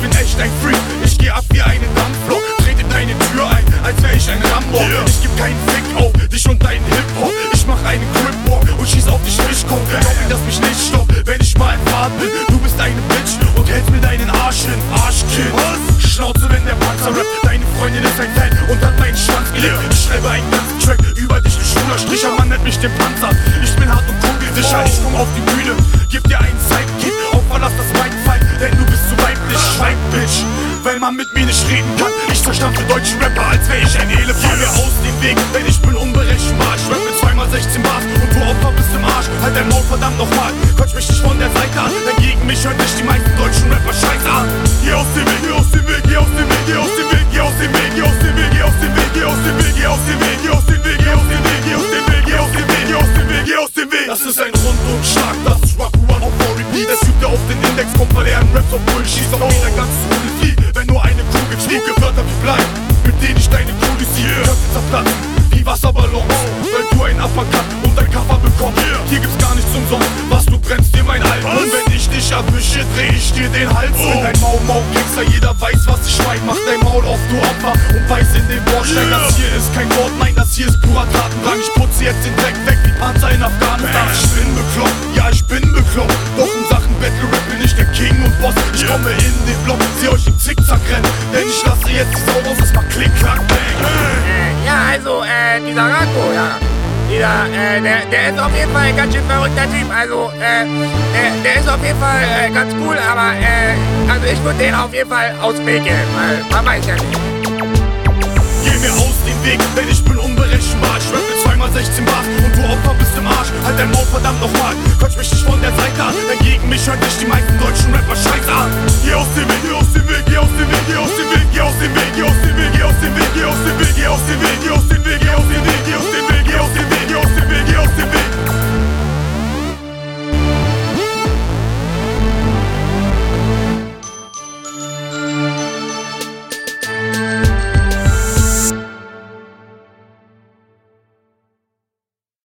bin echt ein Freak, ich geh ab wie eine Dampflok. Trete deine Tür ein, als wär ich ein Rambo. Ich geb keinen Fick auf dich und deinen Hip-Hop. Ich mach einen Crip-Walk und schieß auf dich Mischkopf. Glaub mir, dass mich nicht stoppt, wenn ich mal in Fahrt bin. Du bist eine Bitch und hältst mir deinen Arsch hin, Arschkind. Schnauze, wenn der Panzer rappt, deine Freundin ist ein Fan und hat meinen Schwanz gelegt. Ich schreibe einen ganzen Track über dich, du schwuler Stricher, man nennt mich den Panzer. Ich bin hart und kugelsicher, ich komm auf die Bühne, gib dir einen Sidekick, auf Verlass das Mike-Fight, denn du bist zu weiblich, schweig, Bitch, weil man mit mir nicht reden kann. Ich verstampfe deutschen Rapper, als wär ich ein Elefant. Geh mir aus dem Weg, denn ich bin unberechenbar. Ich rap mit 2x16 Bars und du Opfer bist im Arsch. Halt dein Maul verdammt nochmal, quatsch mich nicht von der Seite an, denn gegen mich hört dich die meisten deutschen Rapper scheiße an. Geh aus dem Weg, geh aus dem Weg, geh aus dem Weg, geh aus dem Weg, geh aus dem Weg, geh aus dem Weg, geh aus dem Weg, geh aus dem Weg, geh aus dem Weg, geh aus dem Weg, geh aus dem Weg, geh aus dem Weg, geh aus dem Weg, geh aus dem Weg, geh aus dem Weg. Das ist ein Rundumschlag, das ist Rock One auf for Repeat. Das übt er auf den Index, kommt, weil er ein Rap so Bull schießt. Auf jeder ganzen Rudel fliegt, wenn nur eine Kugel fliegt. Wörter wie Blei, mit denen ich deine Kugel ziehe. Köpfe zerplatzen, wie Wasserballons, weil du ein Uppercut und ein Cover bekommst. Hier gibt's gar nichts umsonst, was du brennst dir mein Album. Und wenn ich dich erwische, dreh ich dir den Hals. Bin dein Mau-Mau-Gangster, jeder weiß, was ich mein. Mach dein Maul auf, du Opfer, und beiß in den Bordstein. Das hier ist kein Wort, nein, das hier ist purer Tatendrang. Ich putze jetzt den Dreck weg wie Panzer in Afghanistan. Ich bin bekloppt, ja, ich bin bekloppt. Doch in Sachen Battle Rap bin ich der King und Boss. Ich komme in den Block, seh euch im Zickzack rennen, denn ich lasse jetzt die Sau raus, das macht Klick, Klack, Bang. Ja, also, dieser Rako, ja. Der ist auf jeden Fall ein ganz schön verrückter Typ. Also, der ist auf jeden Fall ganz cool, aber, also ich würde den auf jeden Fall aus dem Weg gehen, weil man weiß ja nicht. Geh mir aus dem Weg, denn ich bin unberechenbar. Ich rap mit 2x16 Bars und du Opfer bist im Arsch. Halt dein Maul